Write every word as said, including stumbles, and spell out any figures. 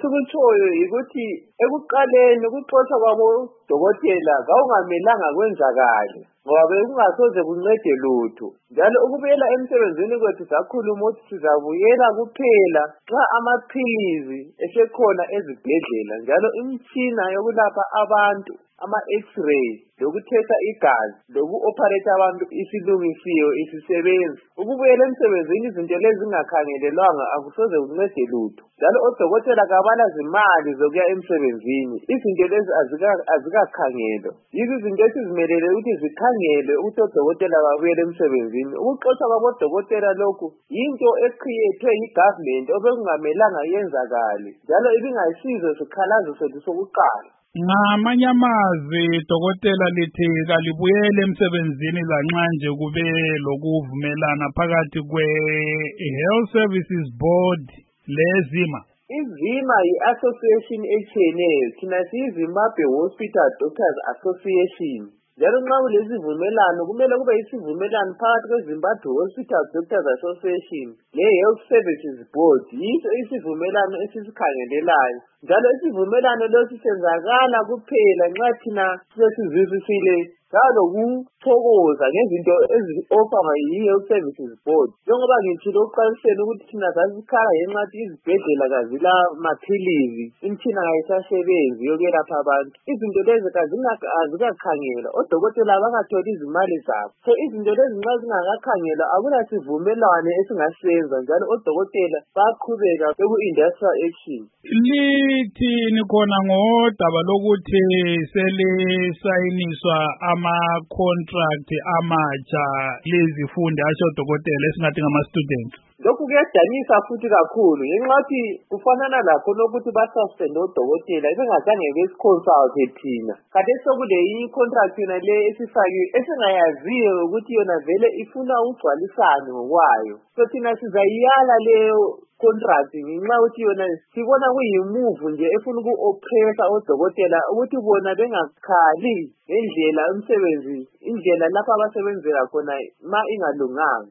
esikutshoyo yikuthi ekuqaleni ukuxoxa kwabo dokotela kawungamelanga kwenzakale ngoba bekungasoze kuncede lutho. Njalo ukubuyela emsebenzini kwethu sakhuluma ukuthi sizabuyela kuphela xa amaphilizi esekhona ezibhedlela njalo imitshina yokulapha abantu ama-X-ray lokuthetha igazi loku-operate abantu isilungisiwe isisebenzi. Ukubuyela emsebenzini izinto lezi zingakhangelelwanga akusoze kuncede lutho. Njalo odokotela kabala zimali zokuya emsebenzini. Izinto lezi azikakhangelwa. Yizo izinto esizimelele ukuthi zikhangelwe ukuthi odokotela babuyele emsebenzini. Ukuxoxa kwabodokotela lokhu yinto eqhiyethwe yi-government obekungamelanga yenzakale. Njalo ibingayisizo sikhalazo sethu sokuqala. Ngamanye amazwi dokotela lithi kalibuyele emsebenzini lanxa nje kube lokuvumelana phakathi kwe-Health Services Board leZIMA. iZIMA yi-association etshiyeneyo, thina siyi-Zimbabwe Hospital Doctors Association. Njalo nxa kulesivumelano kumele kube yisivumelano phakathi kwe-Zimbabwe Hospital Doctors Association le-Health Services Board. Yiso isivumelano esisikhangelelayo. Njalo isivumelano lesi senzakala kuphela nxa thina sesizwisisile salokuthokoza ngezinto ezi-offer yi-Health Services Board. Njengoba ngitshilo ukuqalisela ukuthi thina sasikhala ngenxa yokuthi izibhedlela kazila maphilizi, imitshina kayisasebenzi yokwelapha abantu. Izinto lezi azikakhangelwa, odokotela bangatholi izimali zabo. So izinto lezi nxa zingakakhangelwa akula sivumelwano esingasenza njalo odokotela bayaqhubeka beku-industrial action. Lithini khona ngodaba lokuthi selisayiniswa ama-contract amatsha lezifundi asho dokotela esingathi ngama-student? Lokhu kuyadanisa futhi kakhulu ngenxa yokuthi kufanana lakho lokuthi basuspende odokotela bengazange besiconsulte thina. Kade sokule i-contract yona le esifakiwe esingayaziyo ukuthi yona vele ifuna ugcwalisane ngokwayo. So thina sizayiyala leyo contract ngenxa yokuthi yona sibona kuyimuvu nje efuna uku-oppressa odokotela ukuthi bona bengakhali ngendlela umsebenzi indlela lapha abasebenzela khona ma ingalunganga.